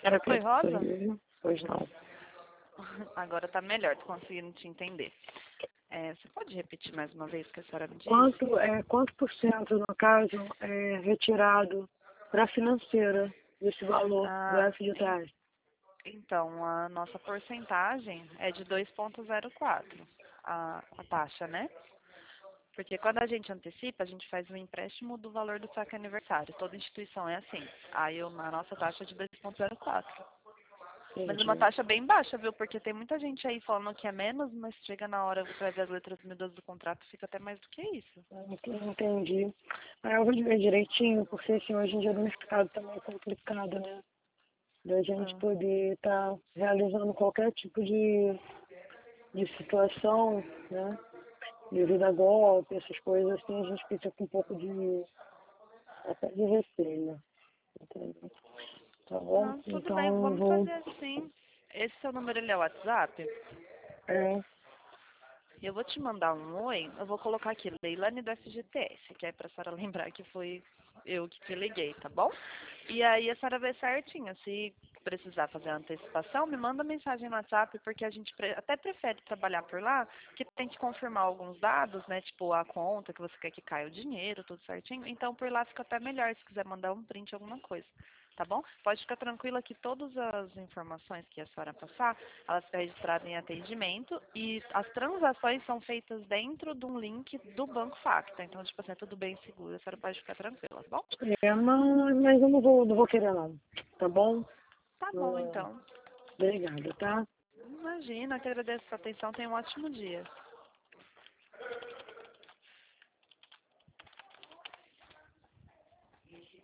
Era Foi preto, rosa? pois não. Agora tá melhor, tô conseguindo te entender. Você pode repetir mais uma vez o que a senhora me disse? Quanto por cento, no caso, é retirado para a financeira desse valor do Ah, FGTS? então, a nossa porcentagem é de 2,04, a taxa, né? Porque quando a gente antecipa, a gente faz um empréstimo do valor do saque aniversário. Toda instituição é assim. Aí a nossa taxa é de 2,04. Mas é uma Entendi. taxa bem baixa, viu? Porque tem muita gente aí falando que é menos, mas chega na hora, você vai ver as letras miúdas do contrato, fica até mais do que isso. Entendi. Aí eu vou ver direitinho, porque assim, hoje em dia no mercado tá meio complicado, né? Da gente Ah, poder estar realizando qualquer tipo de situação, né? Devido a golpe, essas coisas assim, a gente fica com um pouco até de receio, entendeu? Tá bom? não, tudo bem, Então eu vamos vou. fazer assim. Esse seu número, ele é o WhatsApp? É, Eu vou te mandar um oi, eu vou colocar aqui, Leilane do FGTS, que é pra senhora lembrar que foi eu que te liguei, tá bom? E aí a senhora vê certinho, se precisar fazer a antecipação, me manda mensagem no WhatsApp, porque a gente até prefere trabalhar por lá, que tem que confirmar alguns dados, né, tipo a conta que você quer que caia o dinheiro, tudo certinho, então por lá fica até melhor se quiser mandar um print, alguma coisa. Tá bom? Pode ficar tranquila que todas as informações que a senhora passar, elas ficam registradas em atendimento e as transações são feitas dentro de um link do Banco Facta. Então, tipo assim, é tudo bem seguro, a senhora pode ficar tranquila, tá bom? mas eu não vou querer não. Tá bom? Tá bom, Ah, então. obrigada, tá? Imagina, que agradeço a sua atenção, tenha um ótimo dia.